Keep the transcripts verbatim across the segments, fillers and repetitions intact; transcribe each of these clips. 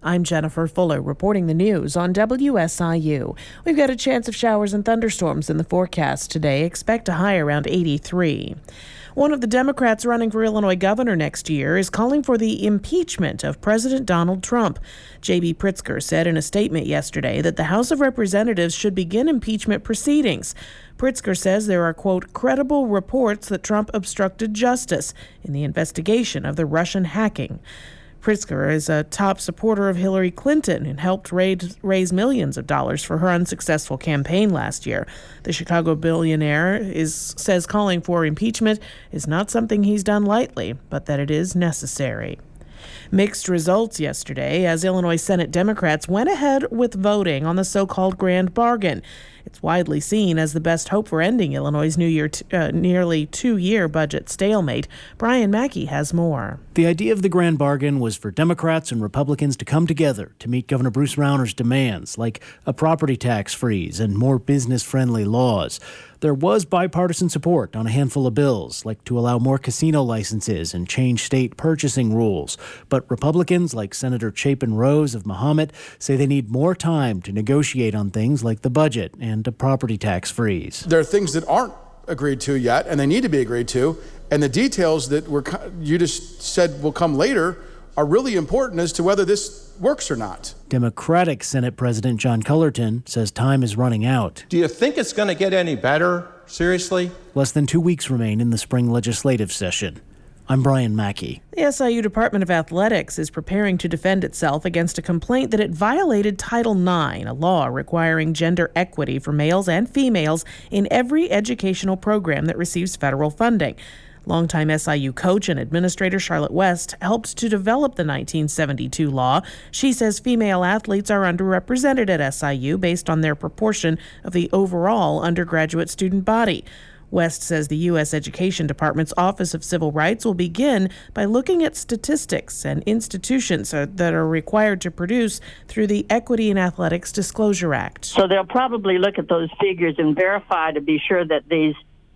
I'm Jennifer Fuller reporting the news on W S I U. We've got a chance of showers and thunderstorms in the forecast today. Expect a high around eighty-three. One of the Democrats running for Illinois governor next year is calling for the impeachment of President Donald Trump. J B Pritzker said in a statement yesterday that the House of Representatives should begin impeachment proceedings. Pritzker says there are, quote, credible reports that Trump obstructed justice in the investigation of the Russian hacking. Pritzker is a top supporter of Hillary Clinton and helped raise, raise millions of dollars for her unsuccessful campaign last year. The Chicago billionaire is, says calling for impeachment is not something he's done lightly, but that it is necessary. Mixed results yesterday as Illinois Senate Democrats went ahead with voting on the so-called grand bargain. It's widely seen as the best hope for ending Illinois' new year t- uh, nearly two-year budget stalemate. Brian Mackey has more. The idea of the grand bargain was for Democrats and Republicans to come together to meet Governor Bruce Rauner's demands, like a property tax freeze and more business-friendly laws. There was bipartisan support on a handful of bills, like to allow more casino licenses and change state purchasing rules. But Republicans, like Senator Chapin Rose of Mahomet, say they need more time to negotiate on things like the budget and a property tax freeze. There are things that aren't agreed to yet, and they need to be agreed to. And the details that were you just said will come later are really important as to whether this works or not. Democratic Senate President John Cullerton says time is running out. Do you think it's going to get any better? Seriously? Less than two weeks remain in the spring legislative session. I'm Brian Mackey. The S I U Department of Athletics is preparing to defend itself against a complaint that it violated Title nine, a law requiring gender equity for males and females in every educational program that receives federal funding. Longtime S I U coach and administrator Charlotte West helped to develop the nineteen seventy-two law. She says female athletes are underrepresented at S I U based on their proportion of the overall undergraduate student body. West says the U S Education Department's Office of Civil Rights will begin by looking at statistics and institutions that are required to produce through the Equity in Athletics Disclosure Act. So they'll probably look at those figures and verify to be sure that these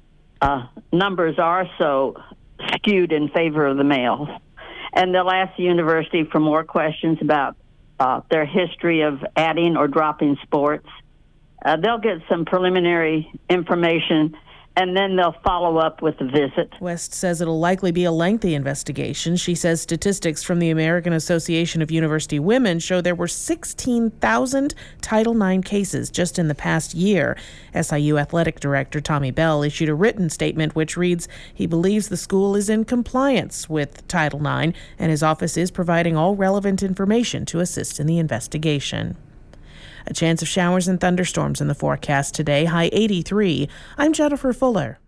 uh, numbers are so skewed in favor of the males. And they'll ask the university for more questions about uh, their history of adding or dropping sports. Uh, they'll get some preliminary information, and then they'll follow up with a visit. West says it'll likely be a lengthy investigation. She says statistics from the American Association of University Women show there were sixteen thousand Title nine cases just in the past year. S I U Athletic Director Tommy Bell issued a written statement which reads he believes the school is in compliance with Title nine, and his office is providing all relevant information to assist in the investigation. A chance of showers and thunderstorms in the forecast today, high eighty-three. I'm Jennifer Fuller.